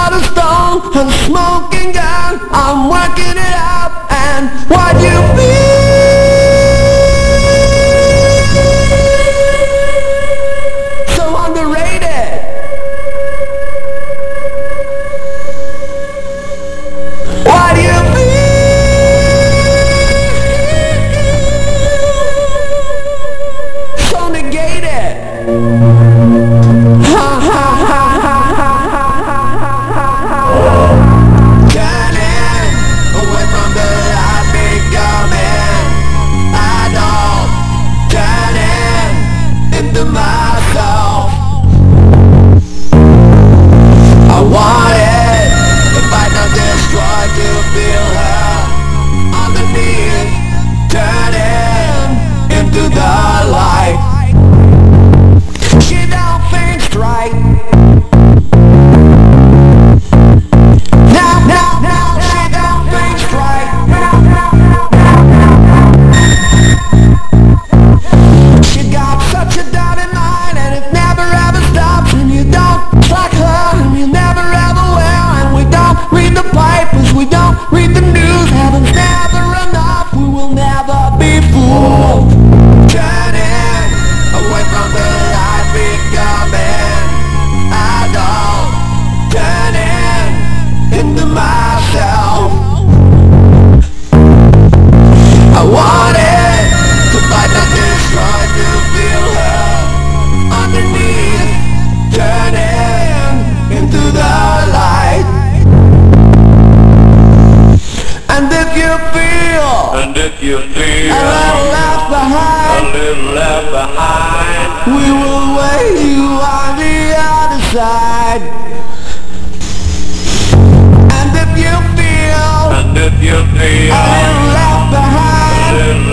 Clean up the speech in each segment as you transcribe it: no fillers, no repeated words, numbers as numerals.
heart of stone, a smoking gun. I'm working it out, and what you feel so underrated. What do you feel so negated? Ha ha ha ha ha ha ha ha. Turning away from the light becoming adult, turning into myself. I want it, if I not destroy, to feel her underneath, turning into the light. She don't think straight. Now, she don't think straight. She got such a dirty mind, and it never ever stops. And you don't like her, and you never ever will. And we don't read the papers, we don't read the news. Heaven's never enough, we will never be fooled. Turning away from the light, becoming adult, turning into myself. I want it to fight, not destroy, to feel her underneath, turning into the light. And if you feel a little left behind, we will wait you on the other side. And if you feel a little left behind,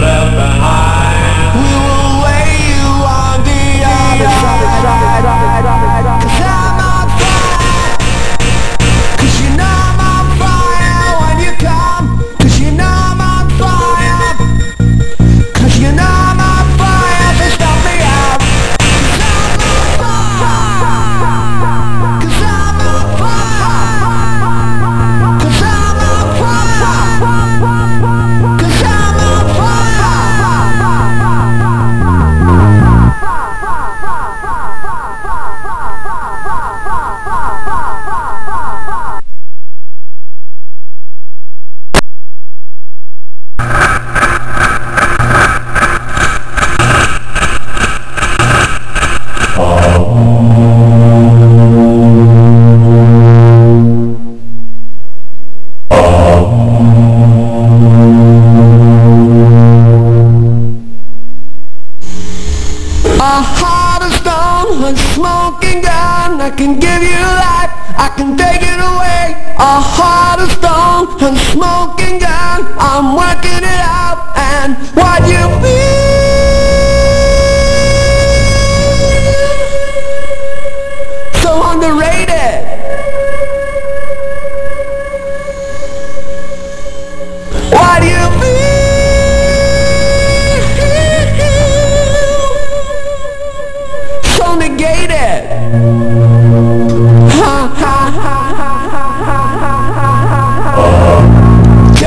we will wait you on the other side. 'Cause I'm on fire, 'cause you know I'm on fire when you come. 'Cause you know I'm on fire, 'cause you know I'm on fire, so stop me out. 'Cause I'm on fire, 'cause I'm on fire, 'cause I'm on fire, 'cause I'm on fire. A heart of stone, a smoking gun. I can give you life, I can take it away. A heart of stone, a smoking gun. I'm working it out, and what you feel so underrated. What do you feel so negated? Ha ha ha ha ha ha ha ha.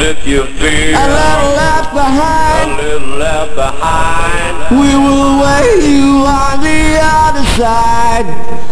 if you feel a little left a behind, little left behind, we will wait you on the other side.